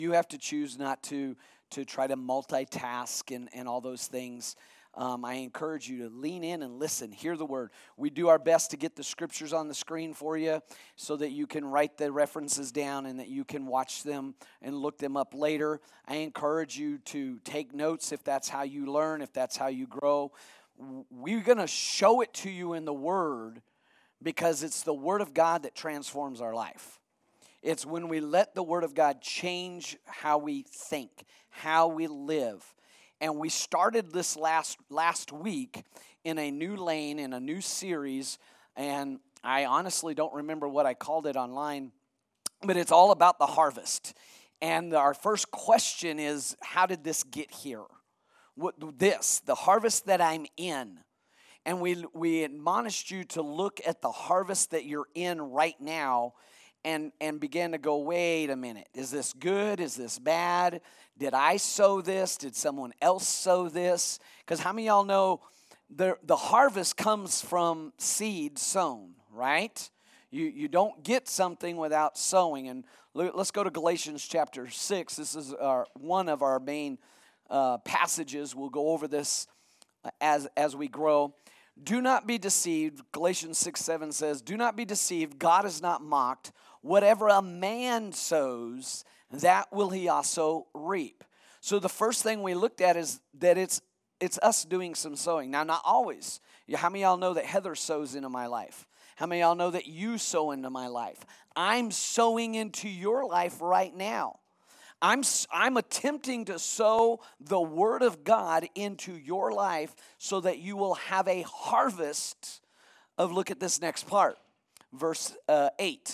You have to choose not to try to multitask and all those things. I encourage you to lean in and listen, hear the word. We do our best to get the scriptures on the screen for you so that you can write the references down and that you can watch them and look them up later. I encourage you to take notes if that's how you learn, if that's how you grow. We're going to show it to you in the word because it's the word of God that transforms our life. It's when we let the word of God change how we think, how we live. And we started this last week in a new lane, in a new series, and I honestly don't remember what I called it online, but it's all about the harvest. And our first question is, how did this get here? The harvest that I'm in. And we admonished you to look at the harvest that you're in right now and began to go, wait a minute, is this good? Is this bad? Did I sow this? Did someone else sow this? Because how many of y'all know the harvest comes from seed sown, right? You don't get something without sowing. And let's go to Galatians chapter 6. This is one of our main passages. We'll go over this as we grow. Do not be deceived. Galatians 6:7 says, do not be deceived. God is not mocked. Whatever a man sows, that will he also reap. So the first thing we looked at is that it's us doing some sowing. Now, not always. How many of y'all know that Heather sows into my life? How many of y'all know that you sow into my life? I'm sowing into your life right now. I'm attempting to sow the word of God into your life so that you will have a harvest of, look at this next part, verse 8.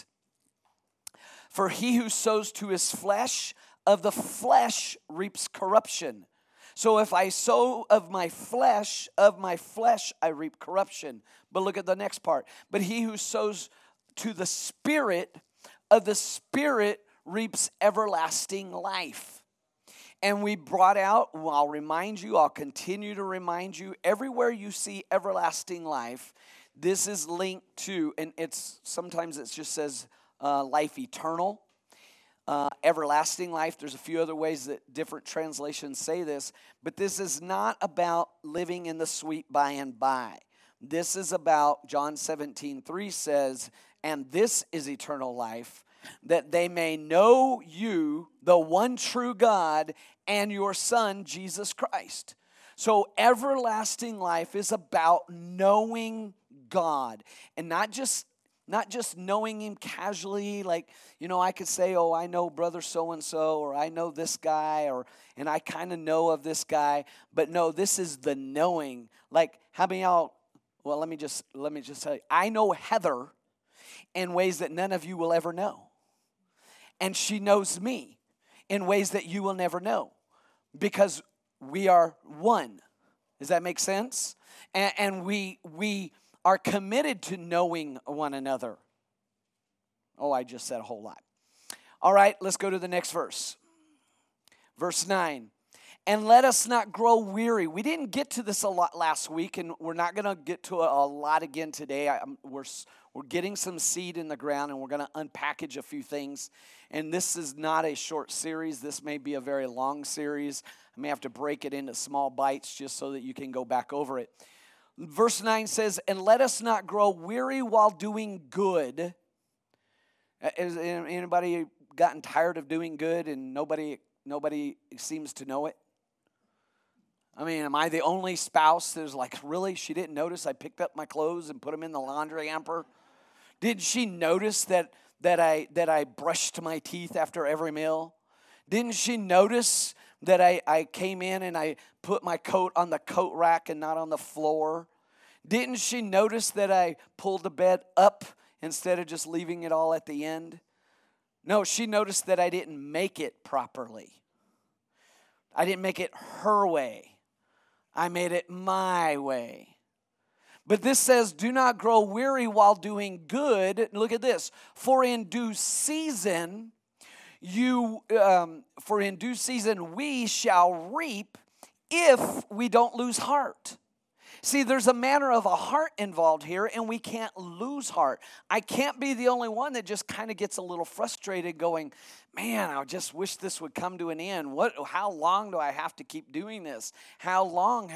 For he who sows to his flesh, of the flesh reaps corruption. So if I sow of my flesh I reap corruption. But look at the next part. But he who sows to the Spirit, of the Spirit reaps everlasting life. And we brought out, I'll remind you, I'll continue to remind you, everywhere you see everlasting life, this is linked to, and sometimes it just says life eternal, everlasting life. There's a few other ways that different translations say this, but this is not about living in the sweet by and by. This is about, John 17:3 says, and this is eternal life, that they may know you, the one true God, and your Son, Jesus Christ. So everlasting life is about knowing God, and not just knowing him casually, like, I could say, oh, I know brother so-and-so, or I know this guy, and I kind of know of this guy. But no, this is the knowing. Like, how many of y'all, well, let me just tell you, I know Heather in ways that none of you will ever know. And she knows me in ways that you will never know, because we are one. Does that make sense? And we are committed to knowing one another. Oh, I just said a whole lot. All right, let's go to the next verse. Verse 9. And let us not grow weary. We didn't get to this a lot last week, and we're not going to get to a lot again today. We're getting some seed in the ground, and we're going to unpackage a few things. And this is not a short series. This may be a very long series. I may have to break it into small bites just so that you can go back over it. Verse 9 says, and let us not grow weary while doing good. Has anybody gotten tired of doing good and nobody seems to know it? I mean, am I the only spouse that's like, really? She didn't notice I picked up my clothes and put them in the laundry hamper? Did she notice that I brushed my teeth after every meal? Didn't she notice that I came in and I put my coat on the coat rack and not on the floor? Didn't she notice that I pulled the bed up instead of just leaving it all at the end? No, she noticed that I didn't make it properly. I didn't make it her way. I made it my way. But this says, do not grow weary while doing good. Look at this. For in due season we shall reap if we don't lose heart. See, there's a matter of a heart involved here, and we can't lose heart. I can't be the only one that just kind of gets a little frustrated going, man, I just wish this would come to an end. How long do I have to keep doing this? How long?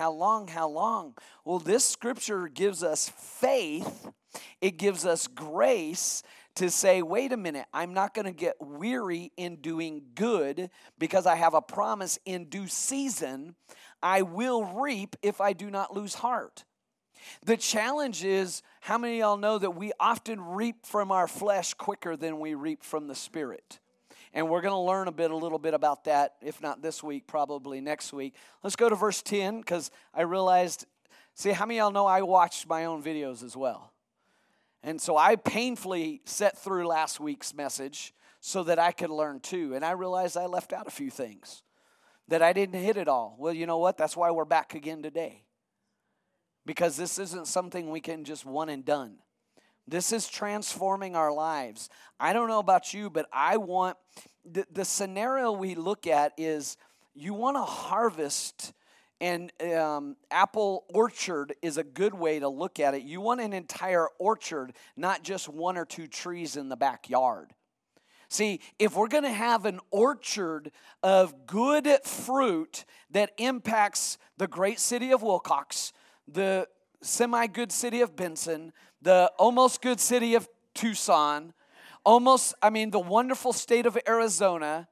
Well, this scripture gives us faith. It gives us grace to say, wait a minute, I'm not going to get weary in doing good because I have a promise in due season. I will reap if I do not lose heart. The challenge is, how many of y'all know that we often reap from our flesh quicker than we reap from the Spirit? And we're going to learn a little bit about that, if not this week, probably next week. Let's go to verse 10, because I realized, see, how many of y'all know I watched my own videos as well? And so I painfully sat through last week's message so that I could learn too. And I realized I left out a few things, that I didn't hit it all. Well, you know what? That's why we're back again today. Because this isn't something we can just one and done. This is transforming our lives. I don't know about you, but I want, the scenario we look at is you want to harvest, and apple orchard is a good way to look at it. You want an entire orchard, not just one or two trees in the backyard. See, if we're going to have an orchard of good fruit that impacts the great city of Wilcox, the semi-good city of Benson, the almost good city of Tucson, the wonderful state of Arizona,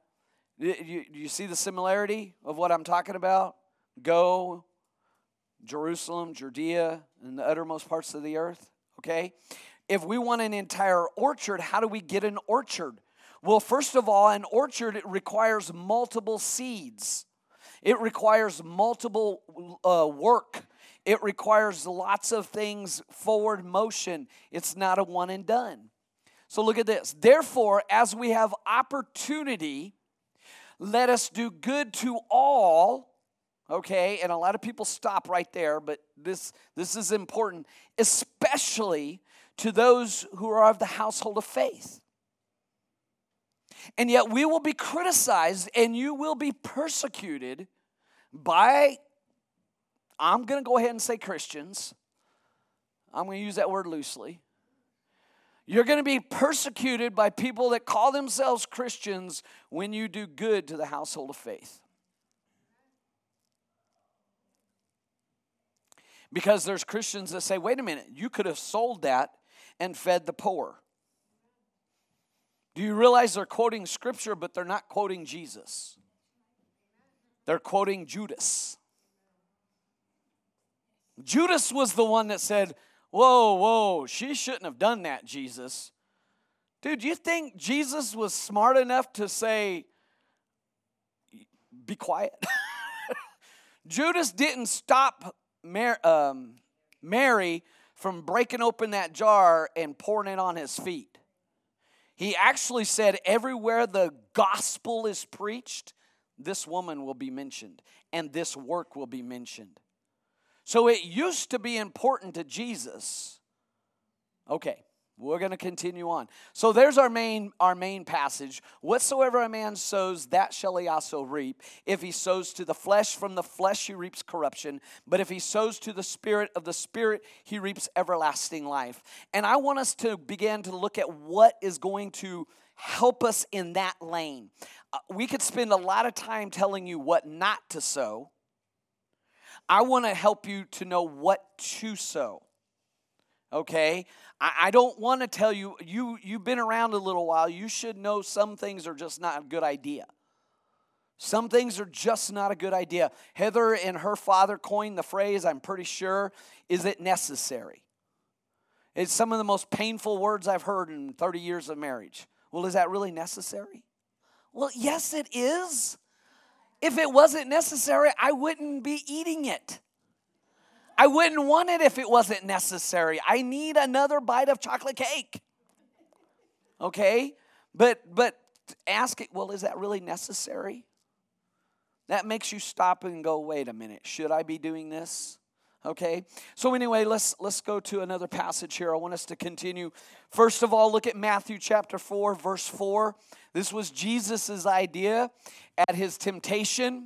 you see the similarity of what I'm talking about? Go, Jerusalem, Judea, and the uttermost parts of the earth, okay? If we want an entire orchard, how do we get an orchard? Well, first of all, an orchard, it requires multiple seeds. It requires multiple work. It requires lots of things, forward motion. It's not a one and done. So look at this. Therefore, as we have opportunity, let us do good to all. Okay, and a lot of people stop right there, but this is important, especially to those who are of the household of faith. And yet we will be criticized and you will be persecuted by, I'm going to go ahead and say Christians. I'm going to use that word loosely. You're going to be persecuted by people that call themselves Christians when you do good to the household of faith. Because there's Christians that say, wait a minute, you could have sold that and fed the poor. Do you realize they're quoting Scripture, but they're not quoting Jesus? They're quoting Judas. Judas was the one that said, whoa, she shouldn't have done that, Jesus. Dude, you think Jesus was smart enough to say, be quiet? Judas didn't stop Mary from breaking open that jar and pouring it on his feet. He actually said, everywhere the gospel is preached, this woman will be mentioned, and this work will be mentioned. So it used to be important to Jesus. Okay, we're going to continue on. So there's our main passage. Whatsoever a man sows, that shall he also reap. If he sows to the flesh, from the flesh he reaps corruption. But if he sows to the Spirit, of the Spirit he reaps everlasting life. And I want us to begin to look at what is going to help us in that lane. We could spend a lot of time telling you what not to sow. I want to help you to know what to sow. Okay? I don't want to tell you, you've been around a little while, you should know some things are just not a good idea. Some things are just not a good idea. Heather and her father coined the phrase, I'm pretty sure, is it necessary? It's some of the most painful words I've heard in 30 years of marriage. Well, is that really necessary? Well, yes, it is. If it wasn't necessary, I wouldn't be eating it. I wouldn't want it if it wasn't necessary. I need another bite of chocolate cake. Okay? But ask it, well, is that really necessary? That makes you stop and go, wait a minute, should I be doing this? Okay? So anyway, let's go to another passage here. I want us to continue. First of all, look at Matthew chapter 4, verse 4. This was Jesus' idea at his temptation.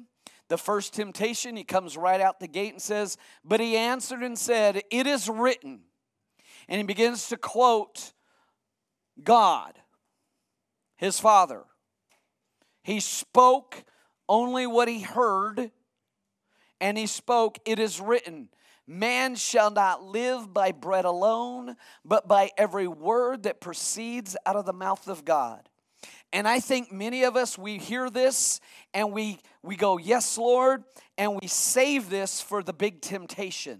The first temptation, he comes right out the gate and says, but he answered and said, it is written. And he begins to quote God, his Father. He spoke only what he heard, and he spoke, it is written, man shall not live by bread alone, but by every word that proceeds out of the mouth of God. And I think many of us, we hear this and we go, yes, Lord, and we save this for the big temptation.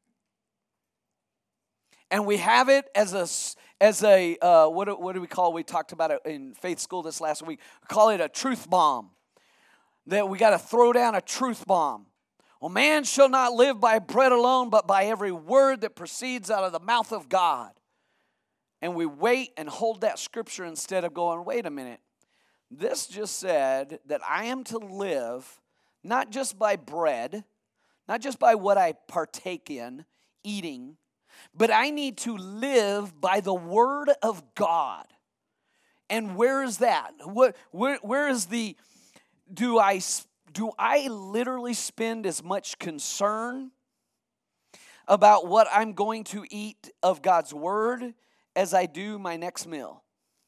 And we have it as a what do we call it? We talked about it in faith school this last week. We call it a truth bomb. That we got to throw down a truth bomb. Well, man shall not live by bread alone, but by every word that proceeds out of the mouth of God. And we wait and hold that scripture instead of going, wait a minute. This just said that I am to live not just by bread, not just by what I partake in, eating, but I need to live by the word of God. And where is that? Where is the, do I literally spend as much concern about what I'm going to eat of God's word as I do my next meal?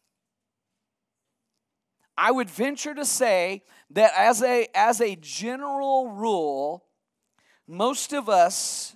I would venture to say that as a general rule, most of us,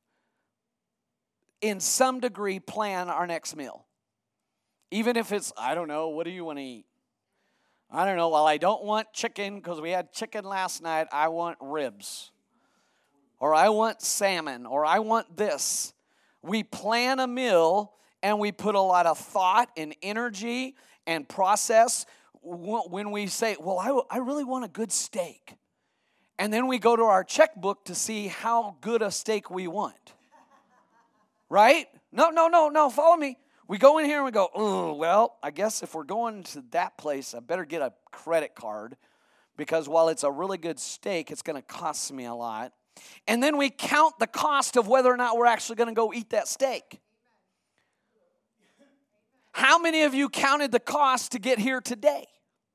in some degree, plan our next meal. Even if it's, I don't know, what do you want to eat? I don't know, well, I don't want chicken because we had chicken last night. I want ribs. Or I want salmon. Or I want this. We plan a meal and we put a lot of thought and energy and process when we say, well, I really want a good steak. And then we go to our checkbook to see how good a steak we want. Right? No, follow me. We go in here and we go, oh, well, I guess if we're going to that place, I better get a credit card because while it's a really good steak, it's going to cost me a lot. And then we count the cost of whether or not we're actually going to go eat that steak. How many of you counted the cost to get here today?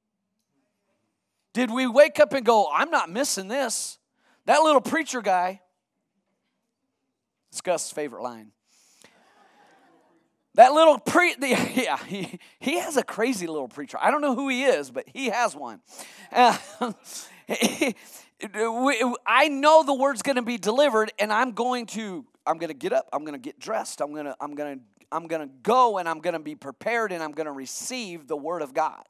Did we wake up and go, I'm not missing this? That little preacher guy, it's Gus' favorite line. That little he has a crazy little preacher. I don't know who he is, but he has one. I know the word's going to be delivered, and I'm going to get up. I'm going to get dressed. I'm going to go, and I'm going to be prepared, and I'm going to receive the word of God.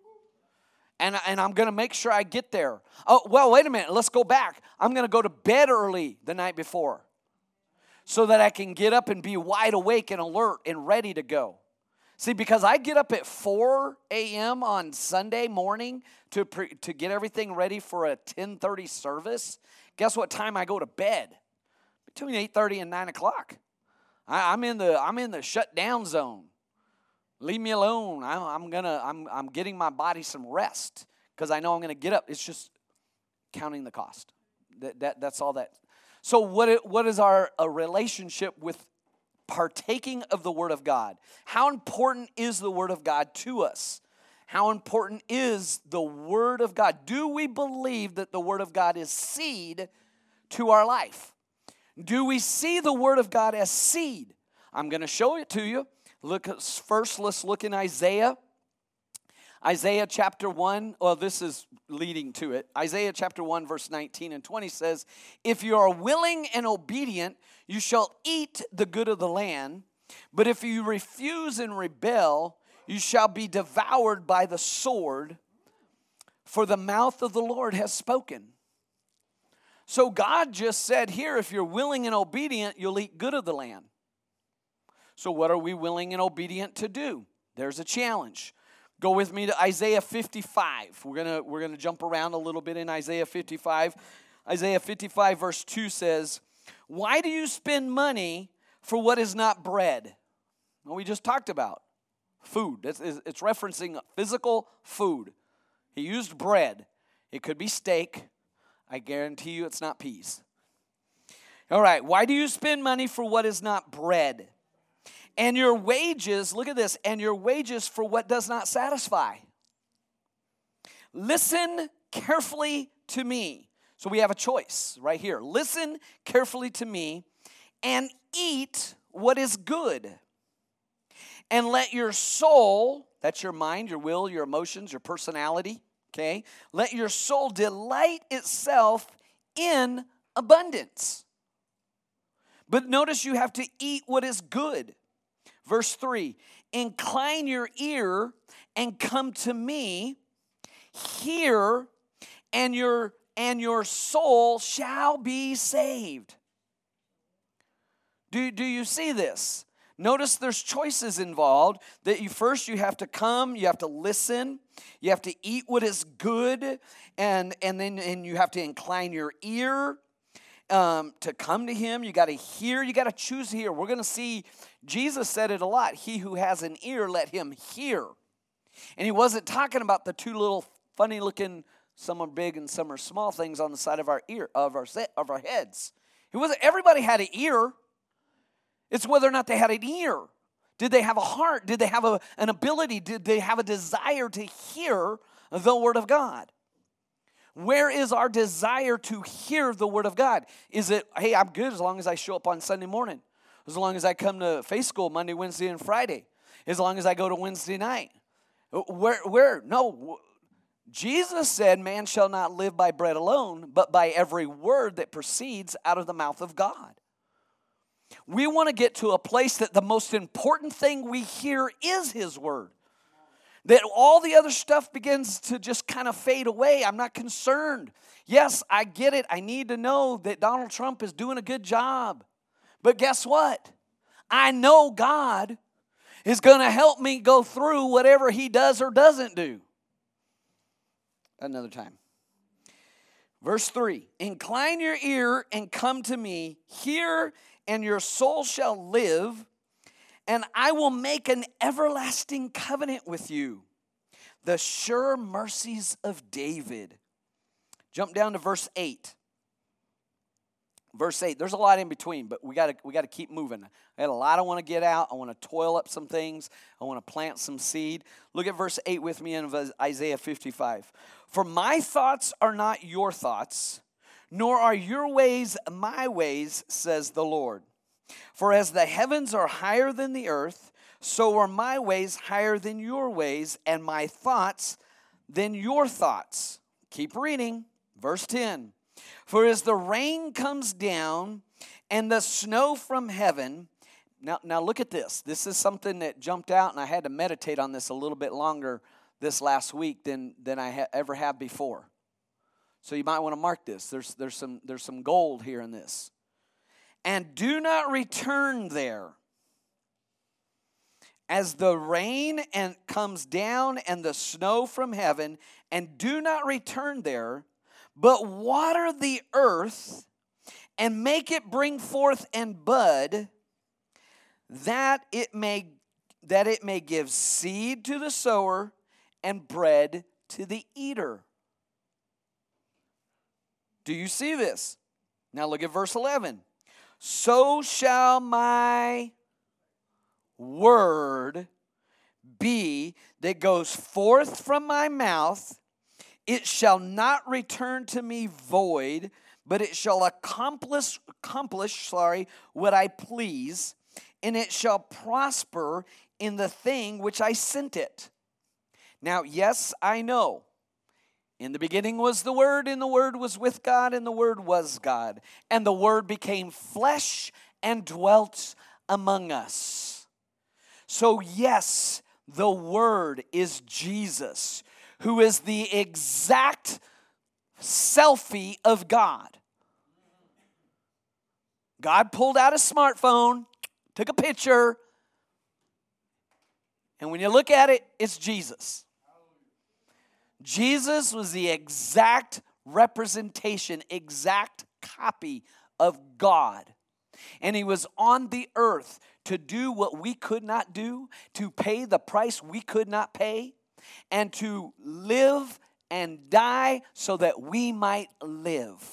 And I'm going to make sure I get there. Oh, well, wait a minute. Let's go back. I'm going to go to bed early the night before so that I can get up and be wide awake and alert and ready to go. See, because I get up at 4 a.m. on Sunday morning to get everything ready for a 10:30 service, guess what time I go to bed? Between 8:30 and 9 o'clock. I'm in the shutdown zone. Leave me alone. I'm getting my body some rest because I know I'm going to get up. It's just counting the cost. That's all that. So what is our relationship with partaking of the Word of God? How important is the Word of God to us? How important is the Word of God? Do we believe that the Word of God is seed to our life? Do we see the Word of God as seed? I'm going to show it to you. First, let's look in Isaiah. Isaiah chapter 1, well, this is leading to it. Isaiah chapter 1, verse 19 and 20 says, if you are willing and obedient, you shall eat the good of the land. But if you refuse and rebel, you shall be devoured by the sword, for the mouth of the Lord has spoken. So God just said here, if you're willing and obedient, you'll eat good of the land. So what are we willing and obedient to do? There's a challenge. Go with me to Isaiah 55. We're gonna jump around a little bit in Isaiah 55. Isaiah 55 verse 2 says, why do you spend money for what is not bread? Well, we just talked about food. It's referencing physical food. He used bread. It could be steak. I guarantee you it's not peas. All right, why do you spend money for what is not bread? And your wages, look at this, and your wages for what does not satisfy. Listen carefully to me. So we have a choice right here. Listen carefully to me and eat what is good. And let your soul, that's your mind, your will, your emotions, your personality, okay? Let your soul delight itself in abundance. But notice you have to eat what is good. Verse 3, incline your ear and come to me, hear, and your soul shall be saved. Do you see this? Notice there's choices involved. That you have to come, you have to listen, you have to eat what is good, and then you have to incline your ear to come to him. You got to hear, you got to choose to hear. We're going to see, Jesus said it a lot, he who has an ear, let him hear. And he wasn't talking about the two little funny looking, some are big and some are small things on the side of our ear, of our heads. It wasn't, everybody had an ear. It's whether or not they had an ear. Did they have a heart? Did they have an ability? Did they have a desire to hear the Word of God? Where is our desire to hear the Word of God? Is it, hey, I'm good as long as I show up on Sunday morning, as long as I come to faith school Monday, Wednesday, and Friday, as long as I go to Wednesday night? Where? No. Jesus said, man shall not live by bread alone, but by every word that proceeds out of the mouth of God. We want to get to a place that the most important thing we hear is his word. That all the other stuff begins to just kind of fade away. I'm not concerned. Yes, I get it. I need to know that Donald Trump is doing a good job. But guess what? I know God is going to help me go through whatever he does or doesn't do. Another time. Verse 3, incline your ear and come to me, hear, and your soul shall live, and I will make an everlasting covenant with you. The sure mercies of David. Jump down to verse 8. Verse 8. There's a lot in between, but we got to keep moving. I had a lot I want to get out. I want to toil up some things. I want to plant some seed. Look at verse 8 with me in Isaiah 55. For my thoughts are not your thoughts, nor are your ways my ways, says the Lord. For as the heavens are higher than the earth, so are my ways higher than your ways, and my thoughts than your thoughts. Keep reading. Verse 10. For as the rain comes down and the snow from heaven. Now look at this. This is something that jumped out, and I had to meditate on this a little bit longer this last week than I ever have before. So you might want to mark this. There's some gold here in this. And do not return there. As the rain comes down and the snow from heaven, and do not return there, but water the earth and make it bring forth and bud, that it may give seed to the sower and bread to the eater. Do you see this? Now look at verse 11. So shall my word be that goes forth from my mouth. It shall not return to me void, but it shall accomplish what I please, and it shall prosper in the thing which I sent it. Now, yes, I know. In the beginning was the Word, and the Word was with God, and the Word was God. And the Word became flesh and dwelt among us. So yes, the Word is Jesus, who is the exact selfie of God. God pulled out a smartphone, took a picture, and when you look at it, it's Jesus. Jesus was the exact representation, exact copy of God. And he was on the earth to do what we could not do, to pay the price we could not pay, and to live and die so that we might live.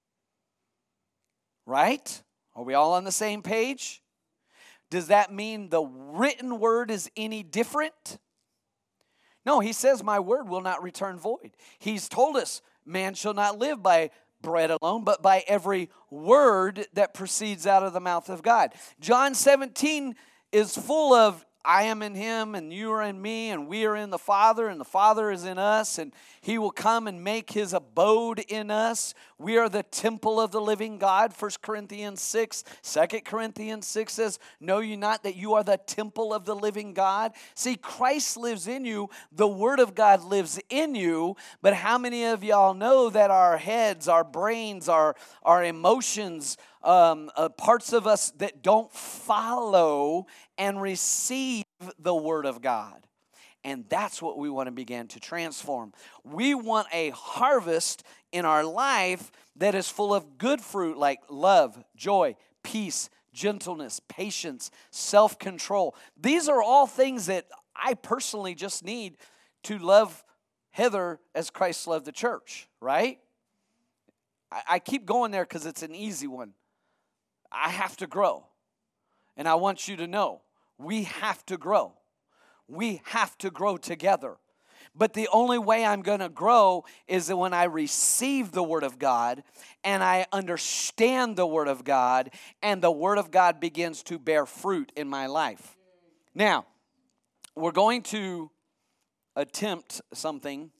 Right? Are we all on the same page? Does that mean the written word is any different? No, he says, my word will not return void. He's told us, man shall not live by bread alone, but by every word that proceeds out of the mouth of God. John 17 is full of, I am in him, and you are in me, and we are in the Father, and the Father is in us, and he will come and make his abode in us. We are the temple of the living God, 1 Corinthians 6. 2 Corinthians 6 says, know you not that you are the temple of the living God? See, Christ lives in you. The Word of God lives in you. But how many of y'all know that our heads, our brains, our emotions, parts of us that don't follow and receive the Word of God? And that's what we want to begin to transform. We want a harvest in our life that is full of good fruit like love, joy, peace, gentleness, patience, self-control. These are all things that I personally just need to love Heather as Christ loved the church, right? I keep going there because it's an easy one. I have to grow. And I want you to know, we have to grow. We have to grow together. But the only way I'm going to grow is that when I receive the Word of God and I understand the Word of God and the Word of God begins to bear fruit in my life. Now, we're going to attempt something,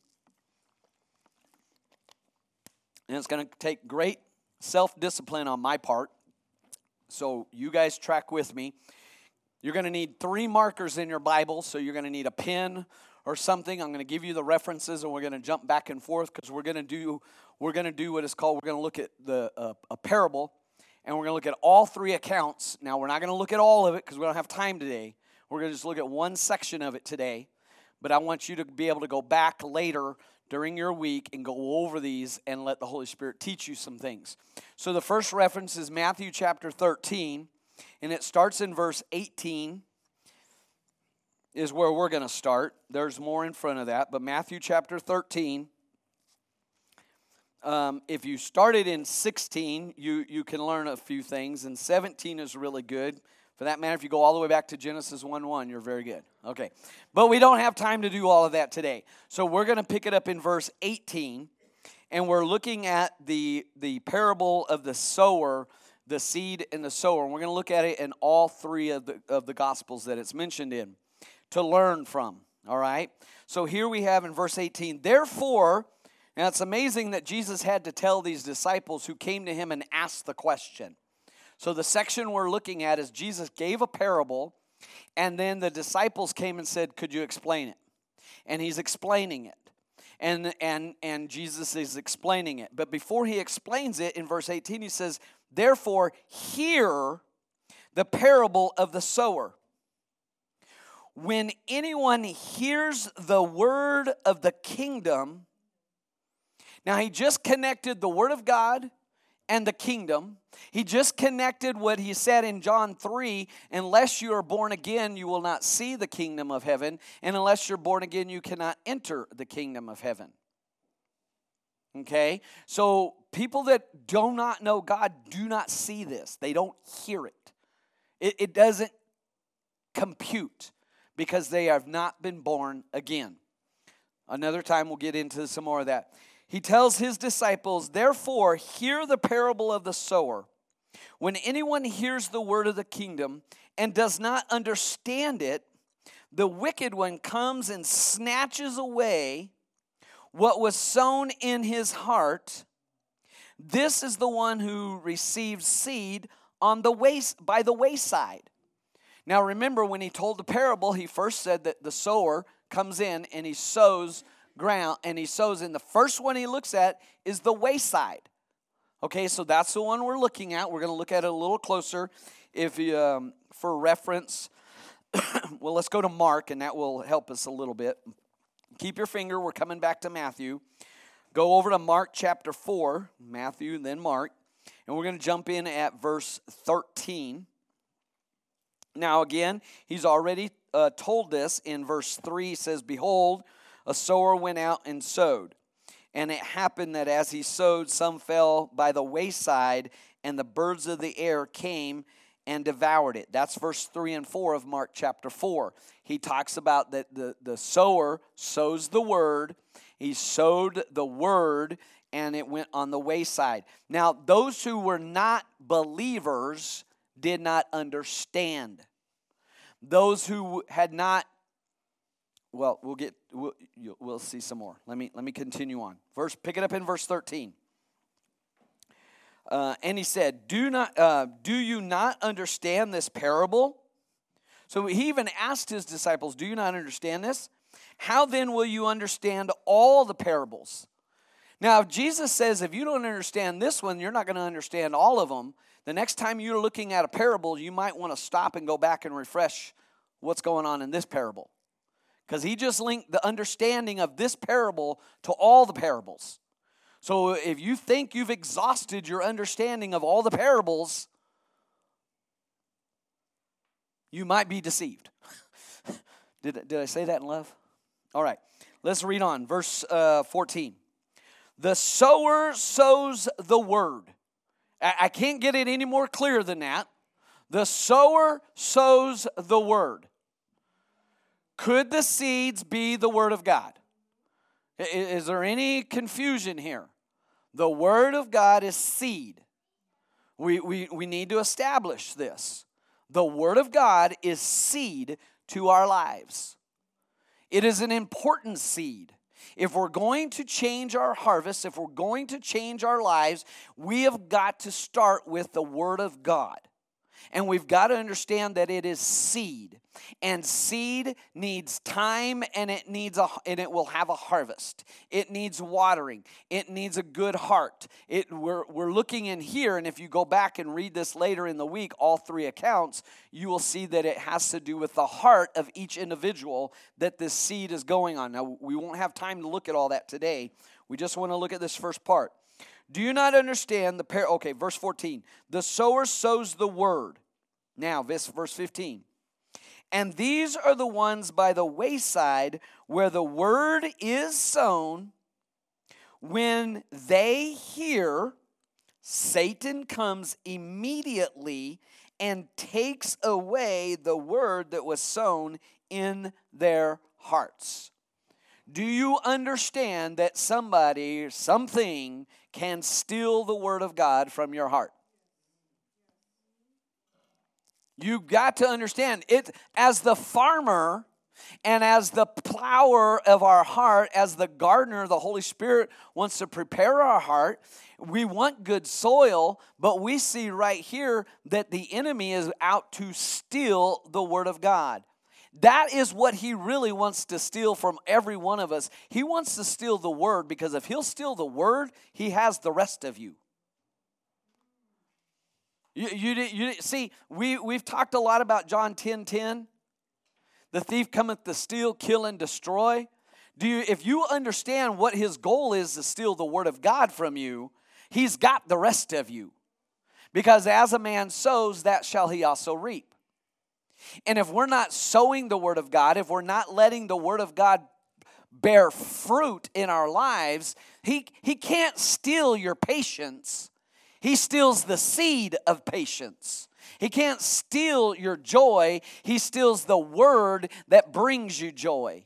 and it's going to take great self-discipline on my part. So you guys track with me. You're going to need 3 markers in your Bible, so you're going to need a pen or something. I'm going to give you the references, and we're going to jump back and forth because we're going to do what is called, we're going to look at a parable, and we're going to look at all 3 accounts. Now, we're not going to look at all of it because we don't have time today. We're going to just look at one section of it today, but I want you to be able to go back later during your week and go over these and let the Holy Spirit teach you some things. So the first reference is Matthew chapter 13. And it starts in verse 18 is where we're going to start. There's more in front of that. But Matthew chapter 13, if you started in 16, you can learn a few things. And 17 is really good. For that matter, if you go all the way back to Genesis 1:1, you're very good. Okay. But we don't have time to do all of that today. So we're going to pick it up in verse 18. And we're looking at the parable of the sower, the seed and the sower. And we're going to look at it in all 3 of the Gospels that it's mentioned in to learn from, all right? So here we have in verse 18, therefore, now it's amazing that Jesus had to tell these disciples who came to him and asked the question. So the section we're looking at is Jesus gave a parable, and then the disciples came and said, could you explain it? And he's explaining it. And Jesus is explaining it. But before he explains it, in verse 18, he says, therefore, hear the parable of the sower. When anyone hears the word of the kingdom, now he just connected the word of God and the kingdom. He just connected what he said in John 3, unless you are born again, you will not see the kingdom of heaven, and unless you're born again, you cannot enter the kingdom of heaven. Okay? So people that do not know God do not see this. They don't hear it. It doesn't compute because they have not been born again. Another time we'll get into some more of that. He tells his disciples, therefore, hear the parable of the sower. When anyone hears the word of the kingdom and does not understand it, the wicked one comes and snatches away what was sown in his heart. This is the one who receives seed on the by the wayside. Now remember, when he told the parable, he first said that the sower comes in and he sows ground, and he sows in. The first one he looks at is the wayside. Okay, so that's the one we're looking at. We're going to look at it a little closer if you, for reference. Well, let's go to Mark, and that will help us a little bit. Keep your finger. We're coming back to Matthew. Go over to Mark chapter 4, Matthew, then Mark, and we're going to jump in at verse 13. Now, again, he's already told this in verse 3. He says, behold, a sower went out and sowed. And it happened that as he sowed, some fell by the wayside, and the birds of the air came and devoured it. That's verse 3 and 4 of Mark chapter 4. He talks about that the sower sows the word. He sowed the word and it went on the wayside. Now, those who were not believers did not understand. Those who had not, well, we'll see some more. Let me continue on. Pick it up in verse 13. And he said, do you not understand this parable? So he even asked his disciples, do you not understand this? How then will you understand all the parables? Now, if Jesus says, if you don't understand this one, you're not going to understand all of them, the next time you're looking at a parable, you might want to stop and go back and refresh what's going on in this parable. Because he just linked the understanding of this parable to all the parables. So if you think you've exhausted your understanding of all the parables, you might be deceived. Did I say that in love? All right, let's read on. Verse 14. The sower sows the word. I can't get it any more clear than that. The sower sows the word. Could the seeds be the word of God? Is there any confusion here? The word of God is seed. We need to establish this. The word of God is seed to our lives. It is an important seed. If we're going to change our harvest, if we're going to change our lives, we have got to start with the Word of God. And we've got to understand that it is seed. And seed needs time, and it will have a harvest. It needs watering. It needs a good heart. We're looking in here, and if you go back and read this later in the week, all three accounts, you will see that it has to do with the heart of each individual that this seed is going on. Now, we won't have time to look at all that today. We just want to look at this first part. Do you not understand okay, verse 14. The sower sows the word. Now, verse 15. And these are the ones by the wayside where the word is sown. When they hear, Satan comes immediately and takes away the word that was sown in their hearts. Do you understand that somebody, something can steal the word of God from your heart? You've got to understand it as the farmer and as the plower of our heart, as the gardener, the Holy Spirit wants to prepare our heart. We want good soil, but we see right here that the enemy is out to steal the word of God. That is what he really wants to steal from every one of us. He wants to steal the word, because if he'll steal the word, he has the rest of you. You see, we've talked a lot about John 10:10. The thief cometh to steal, kill, and destroy. If you understand what his goal is to steal the word of God from you, he's got the rest of you. Because as a man sows, that shall he also reap. And if we're not sowing the word of God, if we're not letting the word of God bear fruit in our lives, he can't steal your patience. He steals the seed of patience. He can't steal your joy. He steals the word that brings you joy.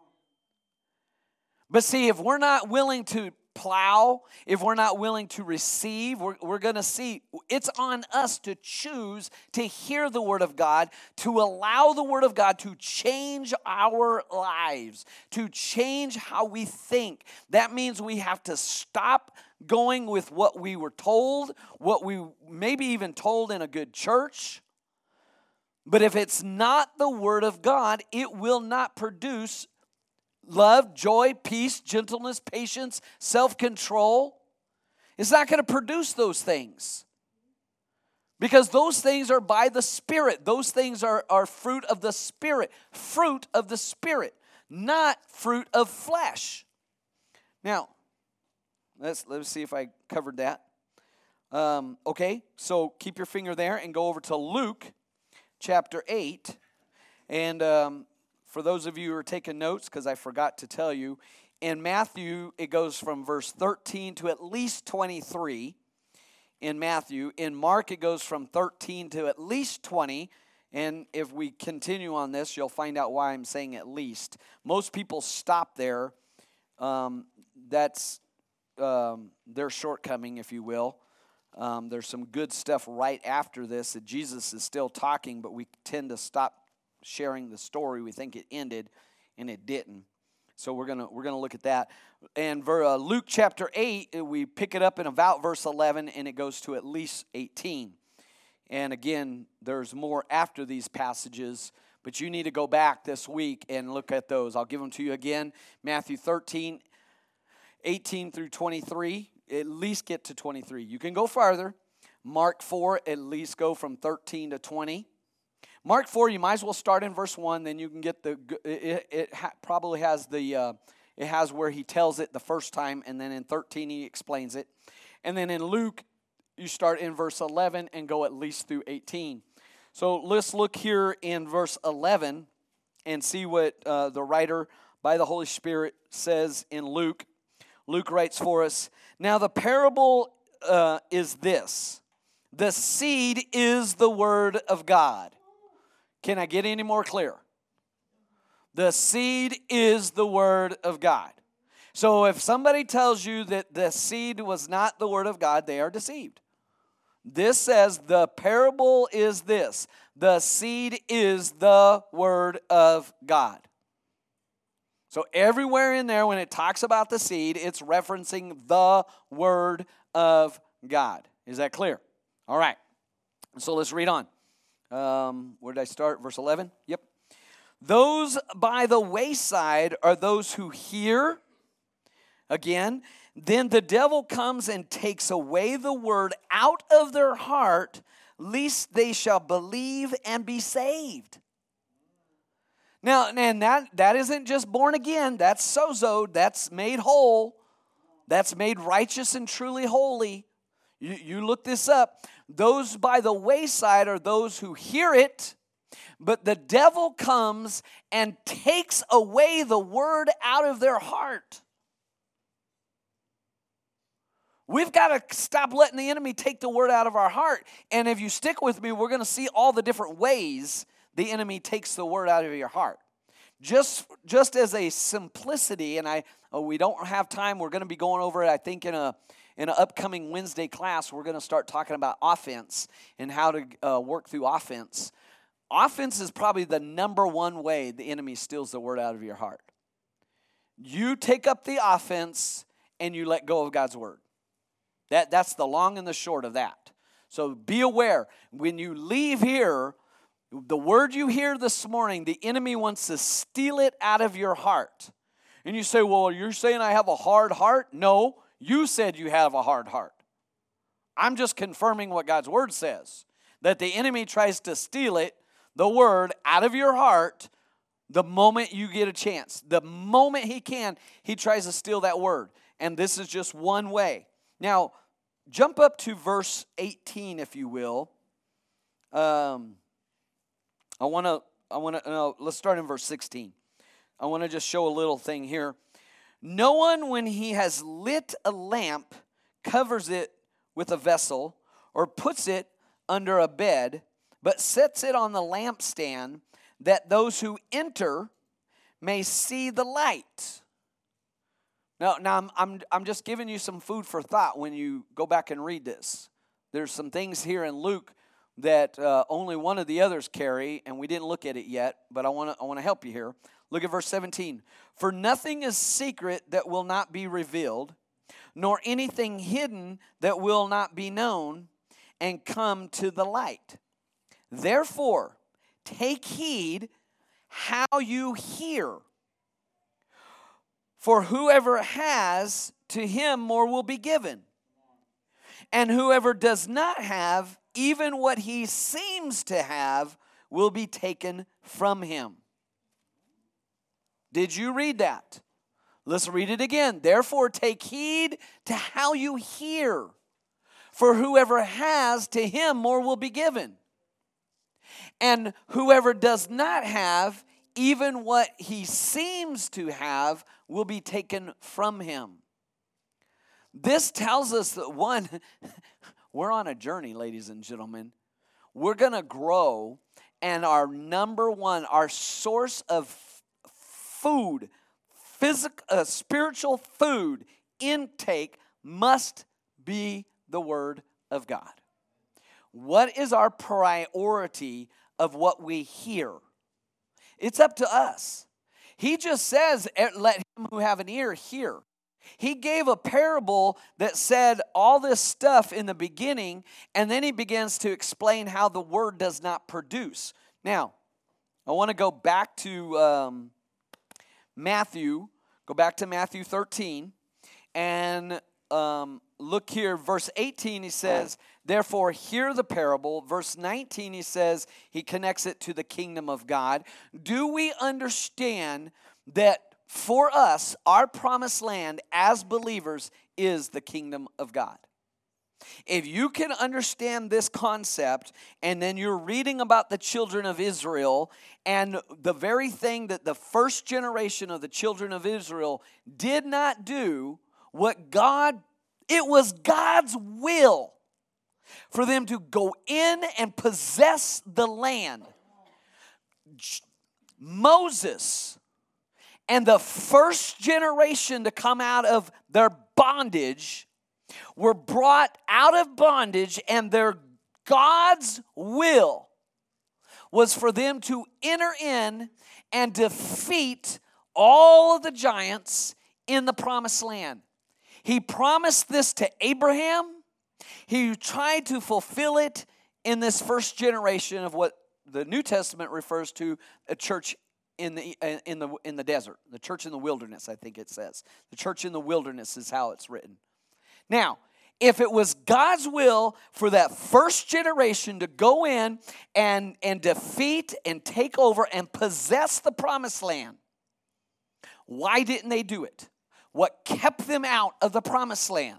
But see, if we're not willing to plow, if we're not willing to receive, we're going to see it's on us to choose to hear the word of God, to allow the word of God to change our lives, to change how we think. That means we have to stop going with what we were told, what we maybe even told in a good church. But if it's not the word of God, it will not produce love, joy, peace, gentleness, patience, self-control. It's not going to produce those things. Because those things are by the Spirit. Those things are fruit of the Spirit. Fruit of the Spirit, not fruit of flesh. Now, let's see if I covered that. Okay, so keep your finger there and go over to Luke chapter 8. And for those of you who are taking notes, because I forgot to tell you, in Matthew, it goes from verse 13 to at least 23 in Matthew. In Mark, it goes from 13 to at least 20. And if we continue on this, you'll find out why I'm saying at least. Most people stop there. That's their shortcoming, if you will. There's some good stuff right after this that Jesus is still talking, but we tend to stop sharing the story. We think it ended, and it didn't. So we're gonna look at that. And Luke chapter 8, we pick it up in about verse 11, and it goes to at least 18. And again, there's more after these passages, but you need to go back this week and look at those. I'll give them to you again. Matthew 13, 18 through 23, at least get to 23. You can go farther. Mark 4, at least go from 13 to 20. Mark 4, you might as well start in verse 1, then you can get probably has it has where he tells it the first time, and then in 13 he explains it. And then in Luke, you start in verse 11 and go at least through 18. So let's look here in verse 11 and see what the writer by the Holy Spirit says in Luke. Luke writes for us, "Now the parable is this. The seed is the word of God." Can I get any more clear? The seed is the word of God. So if somebody tells you that the seed was not the word of God, they are deceived. This says the parable is this. The seed is the word of God. So everywhere in there when it talks about the seed, it's referencing the word of God. Is that clear? All right. So let's read on. Where did I start? Verse 11? Yep. Those by the wayside are those who hear. Again, then the devil comes and takes away the word out of their heart, lest they shall believe and be saved. Now, and that isn't just born again. That's sozoed. That's made whole. That's made righteous and truly holy. You look this up. Those by the wayside are those who hear it, but the devil comes and takes away the word out of their heart. We've got to stop letting the enemy take the word out of our heart. And if you stick with me, we're going to see all the different ways the enemy takes the word out of your heart. Just as a simplicity, and we don't have time. We're going to be going over it, I think, in an upcoming Wednesday class. We're going to start talking about offense and how to work through offense. Offense is probably the number one way the enemy steals the word out of your heart. You take up the offense and you let go of God's word. That's the long and the short of that. So be aware. When you leave here, the word you hear this morning, the enemy wants to steal it out of your heart. And you say, well, you're saying I have a hard heart? No, you said you have a hard heart. I'm just confirming what God's word says. That the enemy tries to steal it, the word, out of your heart the moment you get a chance. The moment he can, he tries to steal that word. And this is just one way. Now, jump up to verse 18, if you will. Let's start in verse 16. I want to just show a little thing here. No one, when he has lit a lamp, covers it with a vessel or puts it under a bed, but sets it on the lampstand, that those who enter may see the light. Now I'm just giving you some food for thought when you go back and read this. There's some things here in Luke that only one of the others carry, and we didn't look at it yet, but I want to help you here. Look at verse 17. For nothing is secret that will not be revealed, nor anything hidden that will not be known and come to the light. Therefore, take heed how you hear. For whoever has, to him more will be given. And whoever does not have, even what he seems to have, will be taken from him. Did you read that? Let's read it again. Therefore, take heed to how you hear. For whoever has, to him more will be given. And whoever does not have, even what he seems to have, will be taken from him. This tells us that, one, we're on a journey, ladies and gentlemen. We're going to grow, and our number one, our source of food, spiritual food intake must be the Word of God. What is our priority of what we hear? It's up to us. He just says, let him who have an ear hear. He gave a parable that said all this stuff in the beginning, and then he begins to explain how the Word does not produce. Now, I want to go back to Matthew. Go back to Matthew 13, and look here, verse 18, he says, therefore hear the parable. Verse 19, he says, he connects it to the kingdom of God. Do we understand that for us, our promised land as believers is the kingdom of God? If you can understand this concept, and then you're reading about the children of Israel, and the very thing that the first generation of the children of Israel did not do, it was God's will for them to go in and possess the land. Moses and the first generation to come out of their bondage were brought out of bondage, and their God's will was for them to enter in and defeat all of the giants in the promised land. He promised this to Abraham. He tried to fulfill it in this first generation of what the New Testament refers to a church in the desert, the church in the wilderness, I think it says. The church in the wilderness is how it's written. Now, if it was God's will for that first generation to go in and defeat and take over and possess the promised land, why didn't they do it? What kept them out of the promised land?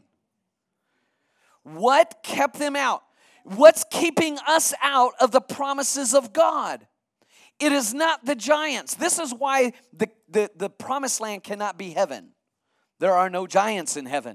What kept them out? What's keeping us out of the promises of God? It is not the giants. This is why the promised land cannot be heaven. There are no giants in heaven.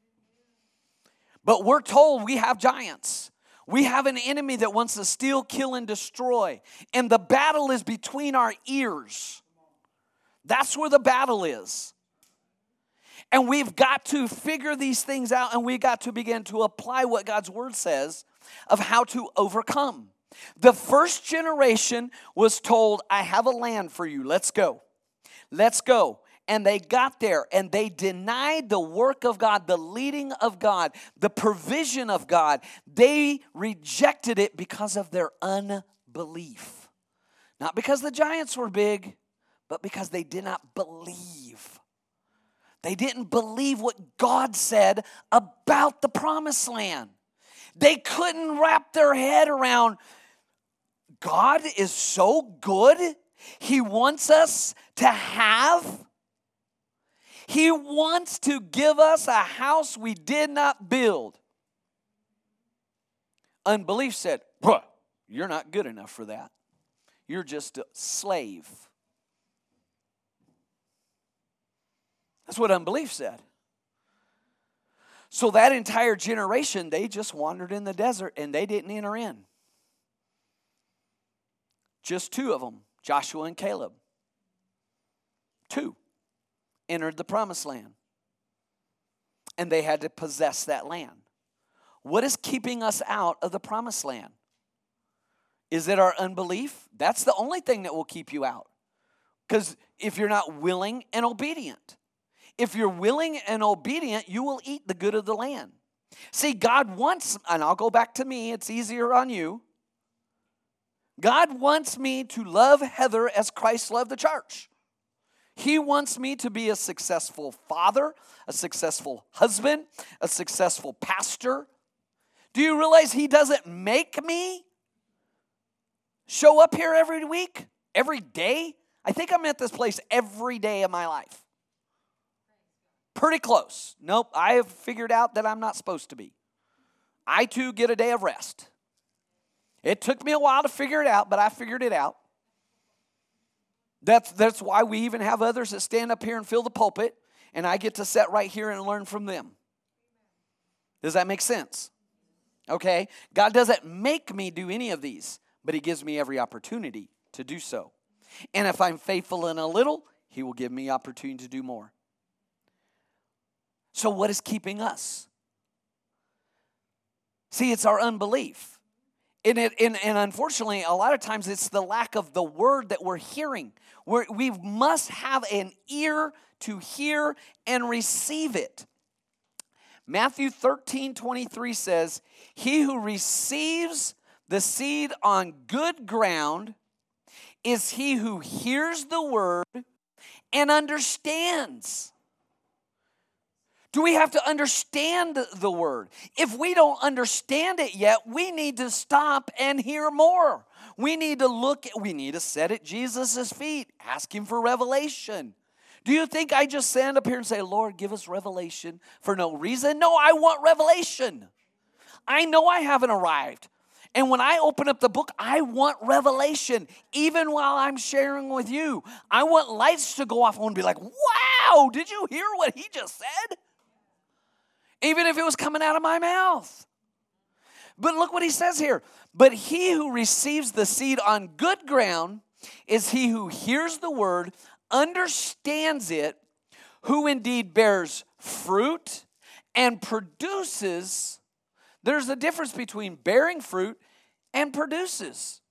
But we're told we have giants. We have an enemy that wants to steal, kill, and destroy. And the battle is between our ears. That's where the battle is. And we've got to figure these things out, and we've got to begin to apply what God's Word says of how to overcome. The first generation was told, I have a land for you. Let's go. Let's go. And they got there, and they denied the work of God, the leading of God, the provision of God. They rejected it because of their unbelief. Not because the giants were big, but because they did not believe. They didn't believe what God said about the promised land. They couldn't wrap their head around, God is so good. He wants us to have. He wants to give us a house we did not build. Unbelief said, you're not good enough for that. You're just a slave. That's what unbelief said. So that entire generation, they just wandered in the desert and they didn't enter in. Just two of them, Joshua and Caleb. Two entered the promised land. And they had to possess that land. What is keeping us out of the promised land? Is it our unbelief? That's the only thing that will keep you out. Because if you're not willing and obedient. If you're willing and obedient, you will eat the good of the land. See, God wants, and I'll go back to me, it's easier on you. God wants me to love Heather as Christ loved the church. He wants me to be a successful father, a successful husband, a successful pastor. Do you realize He doesn't make me show up here every week, every day? I think I'm at this place every day of my life. Pretty close. Nope, I have figured out that I'm not supposed to be. I too get a day of rest. It took me a while to figure it out, but I figured it out. That's why we even have others that stand up here and fill the pulpit, and I get to sit right here and learn from them. Does that make sense? Okay? God doesn't make me do any of these, but He gives me every opportunity to do so. And if I'm faithful in a little, He will give me opportunity to do more. So what is keeping us? See, it's our unbelief. And unfortunately, a lot of times it's the lack of the word that we're hearing. We must have an ear to hear and receive it. Matthew 13:23 says, "He who receives the seed on good ground is he who hears the word and understands." Do we have to understand the word? If we don't understand it yet, we need to stop and hear more. We need to sit at Jesus' feet, ask him for revelation. Do you think I just stand up here and say, "Lord, give us revelation," for no reason? No, I want revelation. I know I haven't arrived. And when I open up the book, I want revelation. Even while I'm sharing with you, I want lights to go off. I want to be like, "Wow, did you hear what he just said?" Even if it was coming out of my mouth. But look what he says here. "But he who receives the seed on good ground is he who hears the word, understands it, who indeed bears fruit and produces." There's a difference between bearing fruit and produces.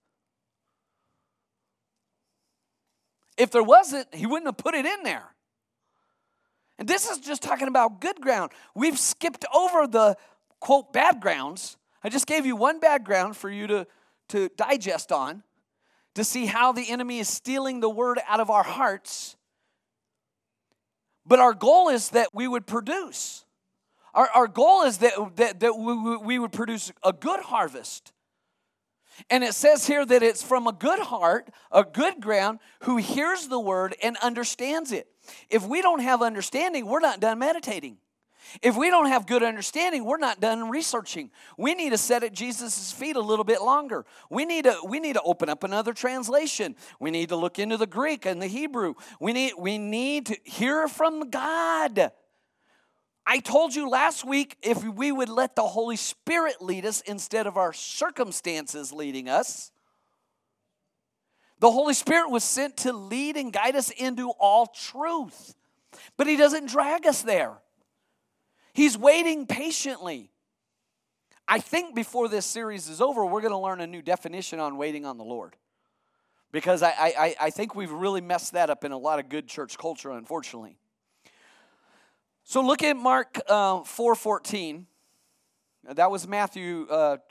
If there wasn't, he wouldn't have put it in there. And this is just talking about good ground. We've skipped over the, quote, bad grounds. I just gave you one bad ground for you to digest on, to see how the enemy is stealing the word out of our hearts. But our goal is that we would produce. Our goal is that we would produce a good harvest. And it says here that it's from a good heart, a good ground, who hears the word and understands it. If we don't have understanding, we're not done meditating. If we don't have good understanding, we're not done researching. We need to sit at Jesus' feet a little bit longer. We need to open up another translation. We need to look into the Greek and the Hebrew. We need to hear from God. I told you last week, if we would let the Holy Spirit lead us instead of our circumstances leading us. The Holy Spirit was sent to lead and guide us into all truth. But he doesn't drag us there. He's waiting patiently. I think before this series is over, we're going to learn a new definition on waiting on the Lord. Because I think we've really messed that up in a lot of good church culture, unfortunately. So look at Mark 4:14. That was Matthew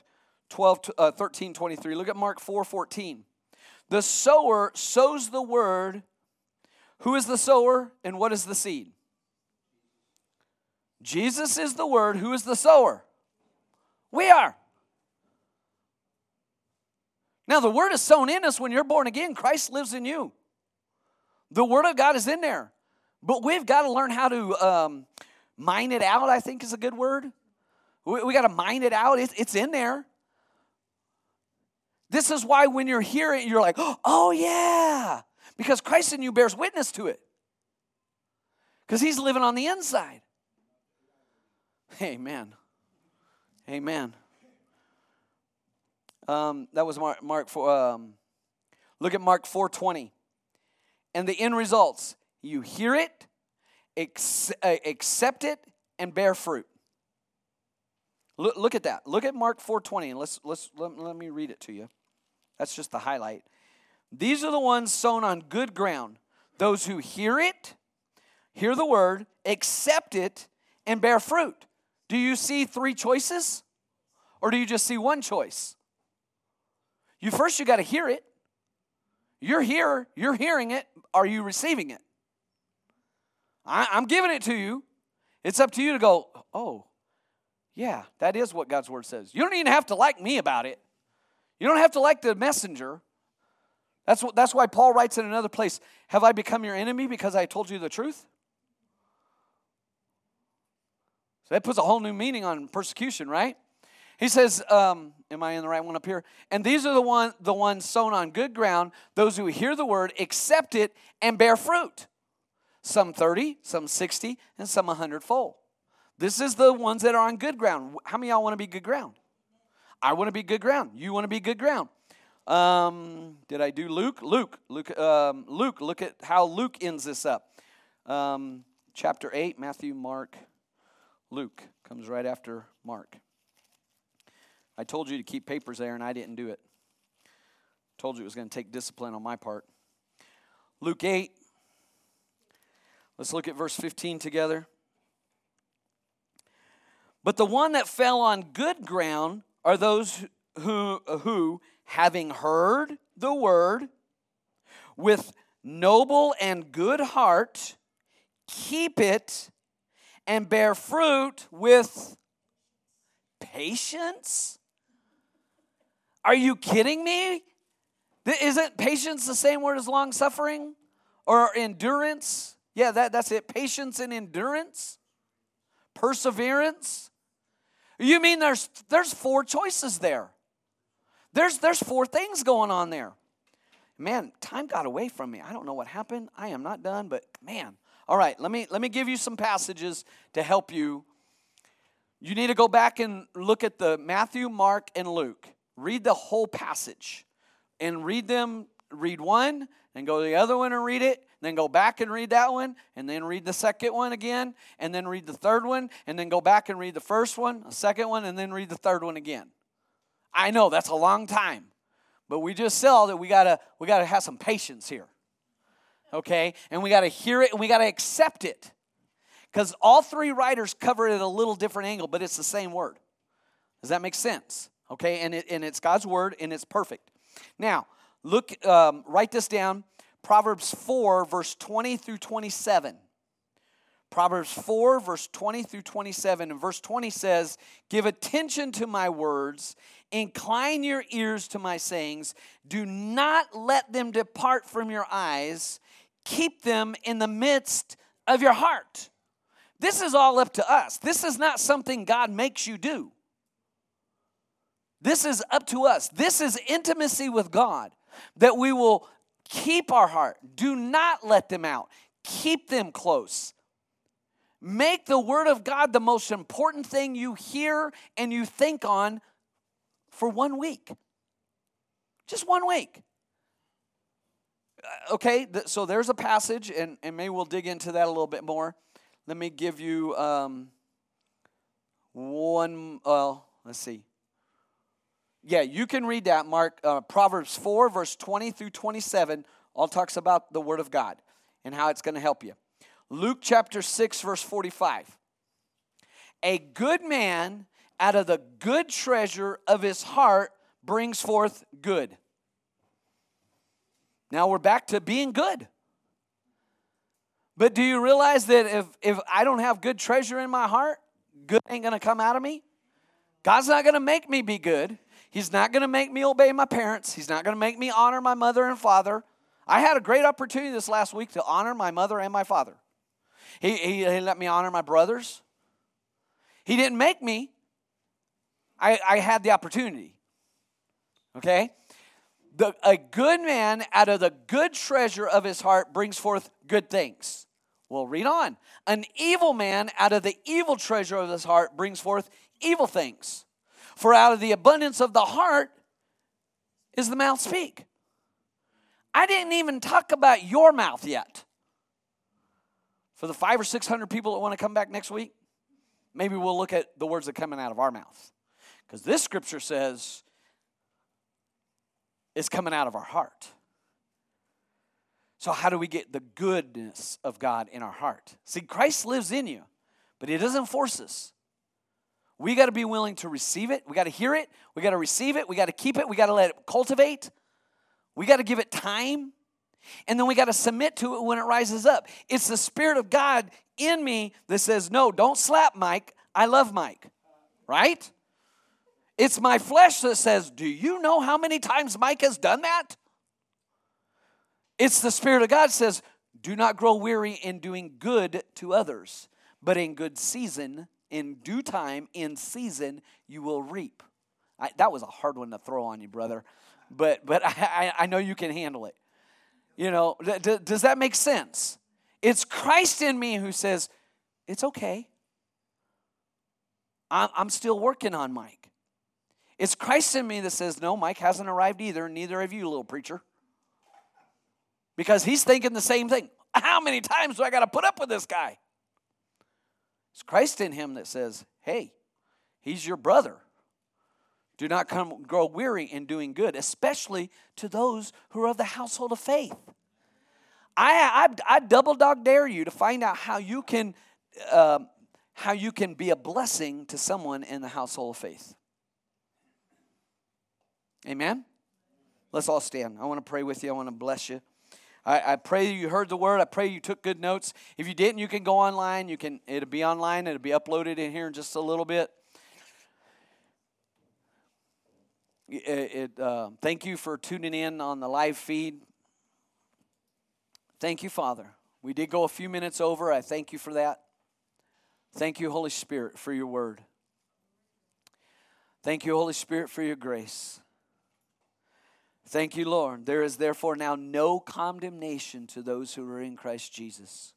13:23. Look at Mark 4:14. "The sower sows the word." Who is the sower and what is the seed? Jesus is the word. Who is the sower? We are. Now the word is sown in us when you're born again. Christ lives in you. The word of God is in there. But we've got to learn how to mine it out, I think is a good word. We got to mine it out. It's in there. This is why when you're hearing, you're like, "Oh yeah," because Christ in you bears witness to it. Because he's living on the inside. Amen. Amen. That was Mark 4. Look at Mark 4:20. "And the end results, you hear it, accept it, and bear fruit." Look at that. Look at Mark 4:20, and let me read it to you. That's just the highlight. "These are the ones sown on good ground, those who hear it, hear the word, accept it, and bear fruit." Do you see three choices? Or do you just see one choice? You got to hear it. You're here, you're hearing it. Are you receiving it? I'm giving it to you. It's up to you to go, "Oh, yeah, that is what God's word says." You don't even have to like me about it. You don't have to like the messenger. That's why Paul writes in another place, "Have I become your enemy because I told you the truth?" So that puts a whole new meaning on persecution, right? He says, am I in the right one up here? "And these are the ones sown on good ground, those who hear the word, accept it, and bear fruit. Some 30, some 60, and some 100-fold. This is the ones that are on good ground. How many of y'all want to be good ground? I want to be good ground. You want to be good ground. Did I do Luke? Luke, look at how Luke ends this up. Chapter 8, Matthew, Mark. Luke comes right after Mark. I told you to keep papers there, and I didn't do it. Told you it was going to take discipline on my part. Luke 8. Let's look at verse 15 together. But the one that fell on good ground are those who having heard the word, with noble and good heart, keep it and bear fruit with patience? Are you kidding me? Isn't patience the same word as long suffering or endurance? Yeah, that's it. Patience and endurance, perseverance. You mean there's 4 choices there? There's 4 things going on there. Man, time got away from me. I don't know what happened. I am not done, but man. All right, let me give you some passages to help you. You need to go back and look at the Matthew, Mark, and Luke. Read the whole passage and read them. Read one and go to the other one and read it. Then go back and read that one, and then read the second one again, and then read the third one, and then go back and read the first one, the second one, and then read the third one again. I know that's a long time, but we just saw that we gotta have some patience here, okay? And we gotta hear it, and we gotta accept it, because all 3 writers cover it at a little different angle, but it's the same word. Does that make sense? Okay, and it's God's word, and it's perfect. Now, look, write this down. Proverbs 4, verse 20 through 27. Proverbs 4, verse 20 through 27. And verse 20 says, give attention to my words, incline your ears to my sayings, do not let them depart from your eyes, keep them in the midst of your heart. This is all up to us. This is not something God makes you do. This is up to us. This is intimacy with God, that we will keep our heart. Do not let them out. Keep them close. Make the Word of God the most important thing you hear and you think on for 1 week. Just 1 week. Okay, so there's a passage, and maybe we'll dig into that a little bit more. Let me give you let's see. Yeah, you can read that, Mark. Proverbs 4, verse 20 through 27, all talks about the Word of God and how it's going to help you. Luke chapter 6, verse 45. A good man out of the good treasure of his heart brings forth good. Now we're back to being good. But do you realize that if I don't have good treasure in my heart, good ain't going to come out of me? God's not going to make me be good. He's not going to make me obey my parents. He's not going to make me honor my mother and father. I had a great opportunity this last week to honor my mother and my father. He let me honor my brothers. He didn't make me. I had the opportunity. Okay? A good man out of the good treasure of his heart brings forth good things. Well, read on. An evil man out of the evil treasure of his heart brings forth evil things. For out of the abundance of the heart is the mouth speak. I didn't even talk about your mouth yet. For the 500 or 600 people that want to come back next week, maybe we'll look at the words that are coming out of our mouth. Because this scripture says it's coming out of our heart. So how do we get the goodness of God in our heart? See, Christ lives in you, but He doesn't force us. We got to be willing to receive it. We got to hear it. We got to receive it. We got to keep it. We got to let it cultivate. We got to give it time. And then we got to submit to it when it rises up. It's the Spirit of God in me that says, no, don't slap Mike. I love Mike. Right? It's my flesh that says, do you know how many times Mike has done that? It's the Spirit of God that says, do not grow weary in doing good to others, but in good season, in due time, in season, you will reap. That was a hard one to throw on you, brother. But I know you can handle it. You know, does that make sense? It's Christ in me who says, it's okay. I'm still working on Mike. It's Christ in me that says, no, Mike hasn't arrived either, neither have you, little preacher. Because he's thinking the same thing. How many times do I got to put up with this guy? It's Christ in him that says, hey, he's your brother. Do not grow weary in doing good, especially to those who are of the household of faith. I double dog dare you to find out how you can be a blessing to someone in the household of faith. Amen? Let's all stand. I want to pray with you. I want to bless you. I pray you heard the word. I pray you took good notes. If you didn't, you can go online. It'll be online. It'll be uploaded in here in just a little bit. Thank you for tuning in on the live feed. Thank you, Father. We did go a few minutes over. I thank you for that. Thank you, Holy Spirit, for your word. Thank you, Holy Spirit, for your grace. Thank you, Lord. There is therefore now no condemnation to those who are in Christ Jesus.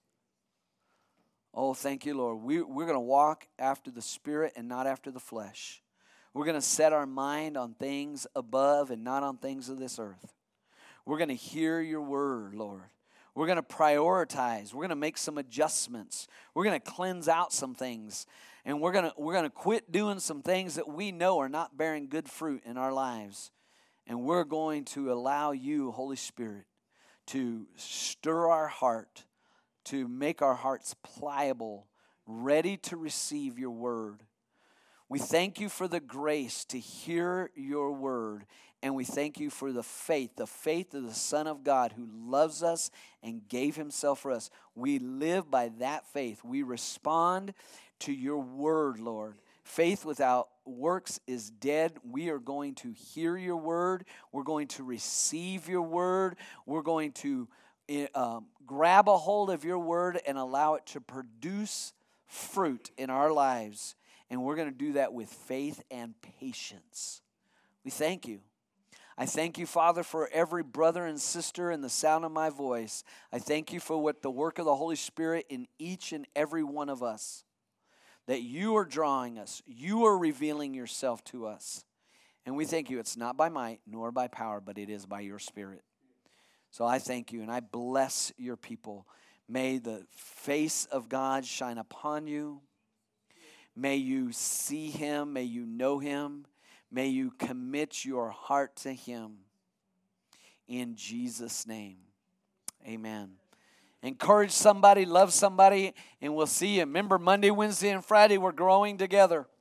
Oh, thank you, Lord. We're going to walk after the Spirit and not after the flesh. We're going to set our mind on things above and not on things of this earth. We're going to hear your word, Lord. We're going to prioritize. We're going to make some adjustments. We're going to cleanse out some things. And we're going to quit doing some things that we know are not bearing good fruit in our lives. And we're going to allow you, Holy Spirit, to stir our heart, to make our hearts pliable, ready to receive your word. We thank you for the grace to hear your word, and we thank you for the faith of the Son of God who loves us and gave himself for us. We live by that faith. We respond to your word, Lord. Faith without works is dead. We are going to hear your word. We're going to receive your word. We're going to grab a hold of your word and allow it to produce fruit in our lives. And we're going to do that with faith and patience. We thank you. I thank you, Father, for every brother and sister in the sound of my voice. I thank you for what the work of the Holy Spirit in each and every one of us. That you are drawing us. You are revealing yourself to us. And we thank you. It's not by might nor by power, but it is by your Spirit. So I thank you and I bless your people. May the face of God shine upon you. May you see him. May you know him. May you commit your heart to him. In Jesus' name, amen. Encourage somebody, love somebody, and we'll see you. Remember, Monday, Wednesday, and Friday, we're growing together.